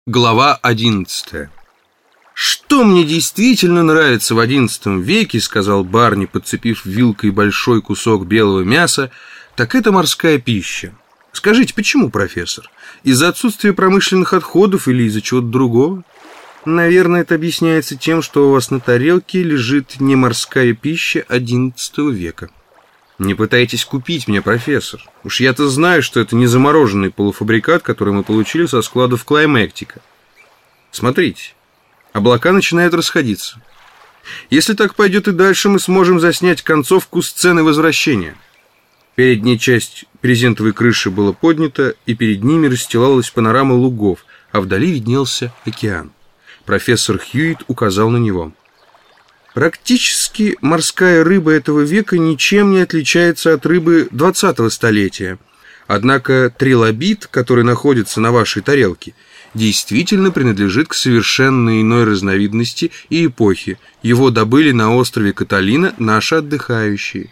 Глава 11. «Что мне действительно нравится в XI веке, — сказал Барни, подцепив вилкой большой кусок белого мяса, — так это морская пища. Скажите, почему, профессор? Из-за отсутствия промышленных отходов или из-за чего-то другого? Наверное, это объясняется тем, что у вас на тарелке лежит не морская пища XI века. Не пытайтесь купить меня, профессор. Уж я-то знаю, что это не замороженный полуфабрикат, который мы получили со складов Клаймектика. Смотрите, облака начинают расходиться. Если так пойдет и дальше, мы сможем заснять концовку сцены возвращения». Передняя часть брезентовой крыши была поднята, и перед ними расстилалась панорама лугов, а вдали виднелся океан. Профессор Хьюитт указал на него. «Практически морская рыба этого века ничем не отличается от рыбы 20-го столетия. Однако трилобит, который находится на вашей тарелке, действительно принадлежит к совершенно иной разновидности и эпохе. Его добыли на острове Каталина наши отдыхающие».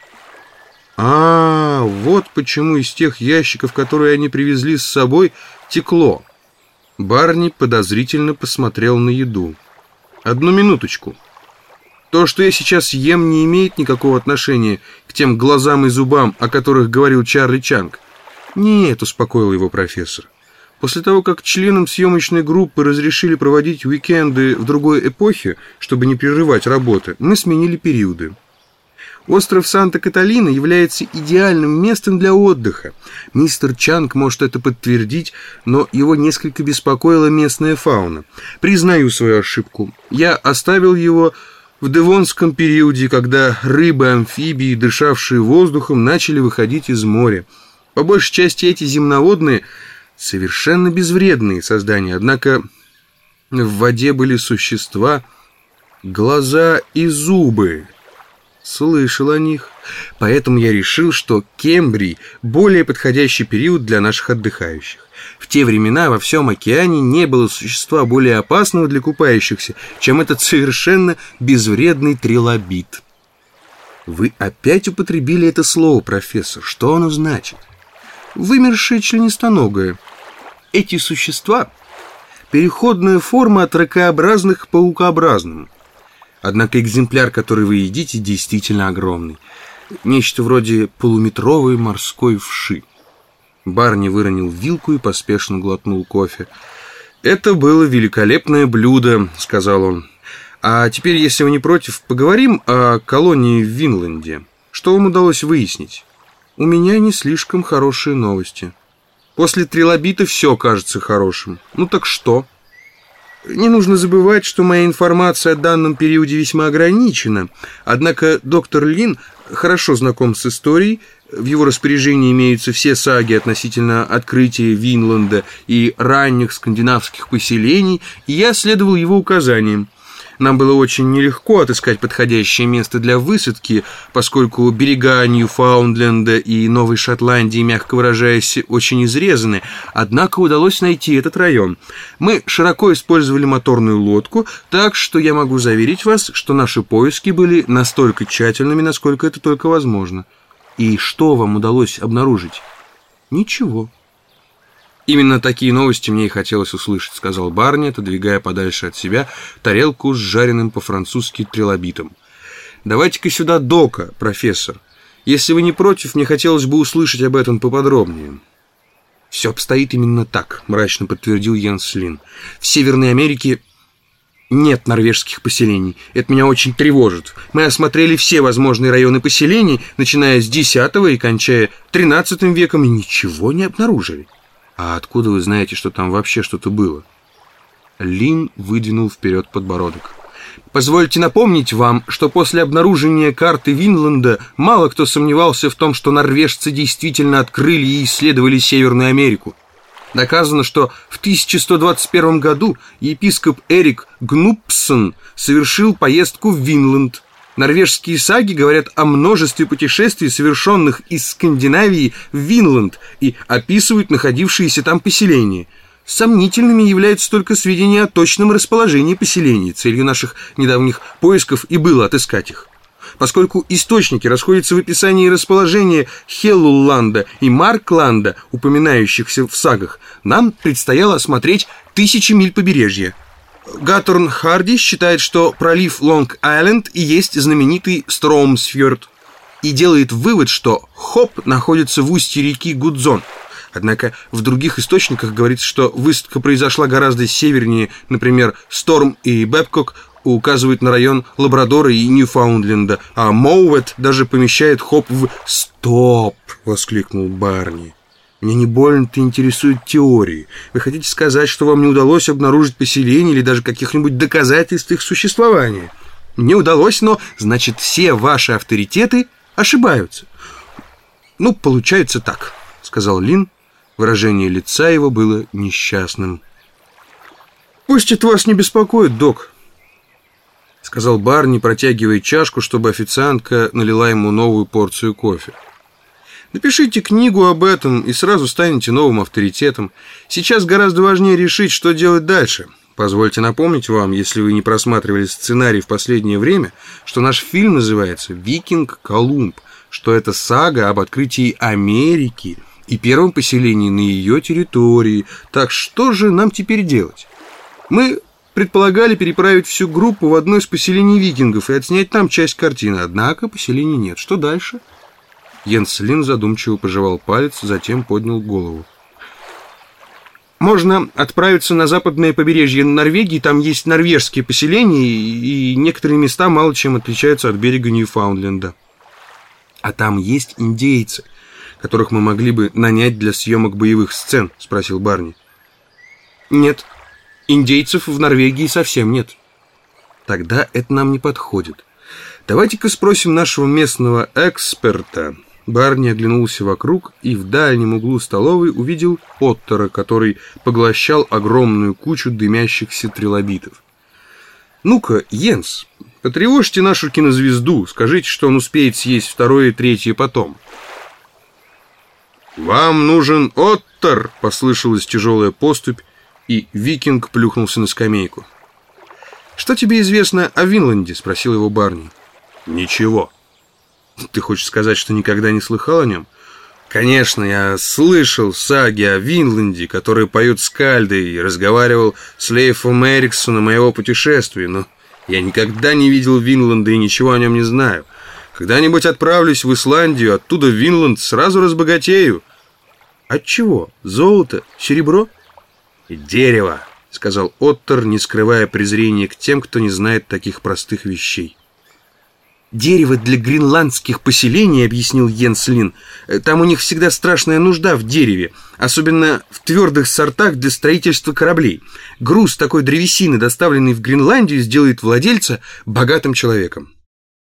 Вот почему из тех ящиков, которые они привезли с собой, текло. Барни подозрительно посмотрел на еду. «Одну минуточку. То, что я сейчас ем, не имеет никакого отношения к тем глазам и зубам, о которых говорил Чарли Чанг». «Нет», — успокоил его профессор. «После того, как членам съемочной группы разрешили проводить уикенды в другой эпохе, чтобы не прерывать работы, мы сменили периоды. Остров Санта-Каталина является идеальным местом для отдыха. Мистер Чанг может это подтвердить, но его несколько беспокоила местная фауна. Признаю свою ошибку. Я оставил его в девонском периоде, когда рыбы-амфибии, дышавшие воздухом, начали выходить из моря. По большей части эти земноводные совершенно безвредные создания, однако в воде были существа, глаза и зубы. Слышал о них. Поэтому я решил, что Кембрий – более подходящий период для наших отдыхающих. В те времена во всем океане не было существа более опасного для купающихся, чем этот совершенно безвредный трилобит». «Вы опять употребили это слово, профессор. Что оно значит?» «Вымершее членистоногое. Эти существа – переходная форма от ракообразных к паукообразным. Однако экземпляр, который вы едите, действительно огромный. Нечто вроде полуметровой морской вши». Барни выронил вилку и поспешно глотнул кофе. «Это было великолепное блюдо», — сказал он. «А теперь, если вы не против, поговорим о колонии в Винланде. Что вам удалось выяснить?» «У меня не слишком хорошие новости. После трилобита все кажется хорошим. Ну так что?» «Не нужно забывать, что моя информация о данном периоде весьма ограничена. Однако доктор Лин хорошо знаком с историей. В его распоряжении имеются все саги относительно открытия Винланда и ранних скандинавских поселений, и я следовал его указаниям. Нам было очень нелегко отыскать подходящее место для высадки, поскольку берега Ньюфаундленда и Новой Шотландии, мягко выражаясь, очень изрезаны, однако удалось найти этот район. Мы широко использовали моторную лодку, так что я могу заверить вас, что наши поиски были настолько тщательными, насколько это только возможно». «И что вам удалось обнаружить?» «Ничего». «Именно такие новости мне и хотелось услышать», — сказал Барни, отодвигая подальше от себя тарелку с жареным по-французски трилобитом. «Давайте-ка сюда Дока, профессор. Если вы не против, мне хотелось бы услышать об этом поподробнее». «Все обстоит именно так», — мрачно подтвердил Йенс Лин. «В Северной Америке нет норвежских поселений. Это меня очень тревожит. Мы осмотрели все возможные районы поселений, начиная с X и кончая XIII веком, и ничего не обнаружили». «А откуда вы знаете, что там вообще что-то было?» Лин выдвинул вперед подбородок. «Позвольте напомнить вам, что после обнаружения карты Винланда мало кто сомневался в том, что норвежцы действительно открыли и исследовали Северную Америку. Доказано, что в 1121 году епископ Эрик Гнуппсон совершил поездку в Винланд. Норвежские саги говорят о множестве путешествий, совершенных из Скандинавии в Винланд, и описывают находившиеся там поселения. Сомнительными являются только сведения о точном расположении поселений. Целью наших недавних поисков и было отыскать их. Поскольку источники расходятся в описании расположения Хеллуланда и Маркланда, упоминающихся в сагах, нам предстояло осмотреть 1000 миль побережья. Гатторн Харди считает, что пролив Лонг-Айленд и есть знаменитый Стромсфьорд, и делает вывод, что Хоп находится в устье реки Гудзон. Однако в других источниках говорится, что высадка произошла гораздо севернее, например, Сторм и Бэбкок указывают на район Лабрадора и Ньюфаундленда, а Моуэт даже помещает Хоп в... «Стоп!» — воскликнул Барни. «Меня не больно-то интересуют теории. Вы хотите сказать, что вам не удалось обнаружить поселение или даже каких-нибудь доказательств их существования?» «Не удалось, но, значит, все ваши авторитеты ошибаются». «Ну, получается так», — сказал Лин. Выражение лица его было несчастным. «Пусть это вас не беспокоит, док», — сказал Барни, протягивая чашку, чтобы официантка налила ему новую порцию кофе. «Напишите книгу об этом и сразу станете новым авторитетом. Сейчас гораздо важнее решить, что делать дальше. Позвольте напомнить вам, если вы не просматривали сценарий в последнее время, что наш фильм называется «Викинг Колумб», что это сага об открытии Америки и первом поселении на ее территории. Так что же нам теперь делать? Мы предполагали переправить всю группу в одно из поселений викингов и отснять там часть картины, однако поселений нет. Что дальше?» Йенс Лин задумчиво пожевал палец, затем поднял голову. «Можно отправиться на западное побережье Норвегии, там есть норвежские поселения, и некоторые места мало чем отличаются от берега Ньюфаундленда. А там есть индейцы, которых мы могли бы нанять для съемок боевых сцен?» — спросил Барни. «Нет, индейцев в Норвегии совсем нет». «Тогда это нам не подходит. Давайте-ка спросим нашего местного эксперта». Барни оглянулся вокруг и в дальнем углу столовой увидел Оттера, который поглощал огромную кучу дымящихся трилобитов. «Ну-ка, Йенс, потревожьте нашу кинозвезду, скажите, что он успеет съесть второе и третье потом». «Вам нужен Оттер!» — послышалась тяжелая поступь, и викинг плюхнулся на скамейку. «Что тебе известно о Винланде?» — спросил его Барни. «Ничего». «Ты хочешь сказать, что никогда не слыхал о нем?» «Конечно, я слышал саги о Винланде, которые поют скальды, и разговаривал с Лейфом Эриксоном о его путешествии, но я никогда не видел Винланда и ничего о нем не знаю. Когда-нибудь отправлюсь в Исландию, оттуда в Винланд, сразу разбогатею». «От чего? Золото? Серебро?» «Дерево», — сказал Оттер, не скрывая презрения к тем, кто не знает таких простых вещей. «Дерево для гренландских поселений», — объяснил Йенс Лин. «Там у них всегда страшная нужда в дереве, особенно в твердых сортах для строительства кораблей. Груз такой древесины, доставленный в Гренландию, сделает владельца богатым человеком».